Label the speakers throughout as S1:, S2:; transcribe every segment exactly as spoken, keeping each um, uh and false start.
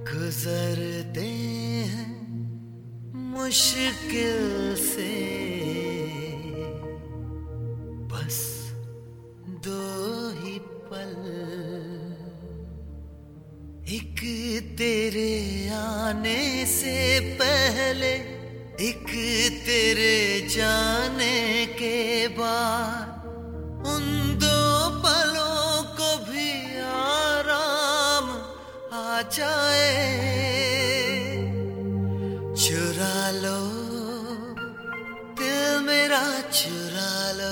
S1: गुजरते हैं मुश्किल से बस दो ही पल, एक तेरे आने से पहले, एक तेरे जाने के बाद। उन दो पलों को भी आराम आ जाए, चुरा लो दिल मेरा, चुरा लो,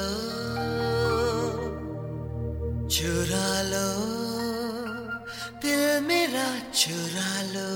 S1: चुरा लो दिल मेरा, चुरा लो।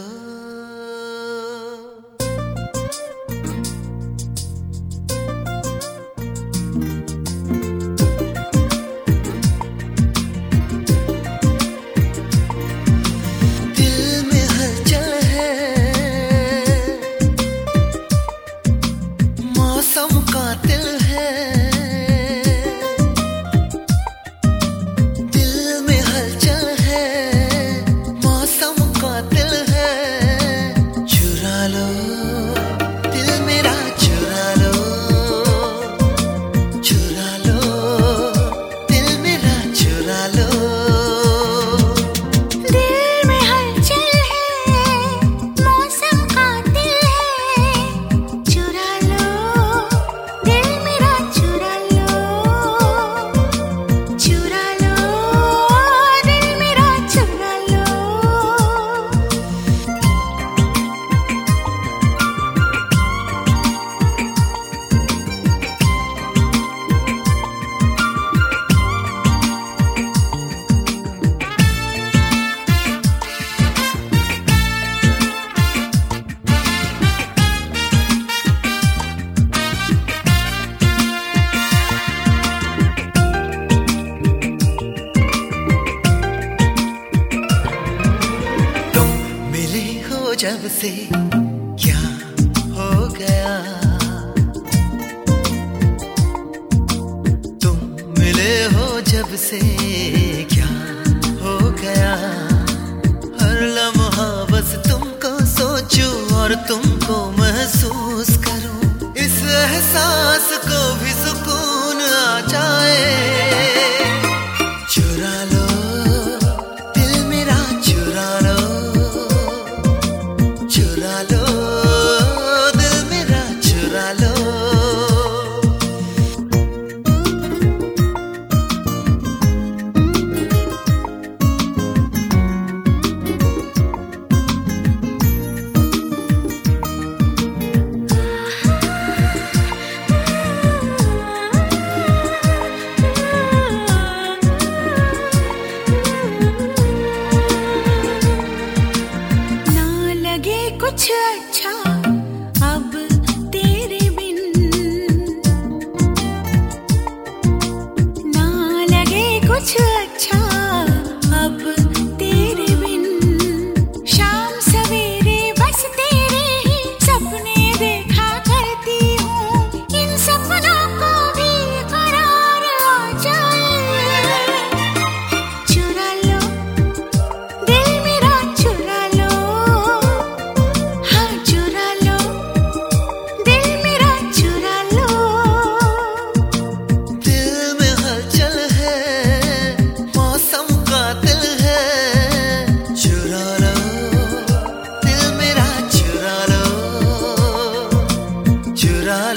S1: जब से क्या हो गया, तुम मिले हो जब से क्या हो गया। हर लम्हा बस तुमको सोचूं और तुमको महसूस करूं, इस एहसास को भी सुकून आ जाए। चुरा लो दिल मेरा, चुरा लो, चुरा लो दिल मेरा, चुरा लो।
S2: कुछ अच्छा अब तेरे बिन, ना लगे कुछ अच्छा अब तेरे बिन। शाम सवेरे बस तेरे ही सपने देखा करती हूँ, इन सपनों को भी करार आ जाए। चुरा लो दिल मेरा, चुरा लो,
S1: चुरा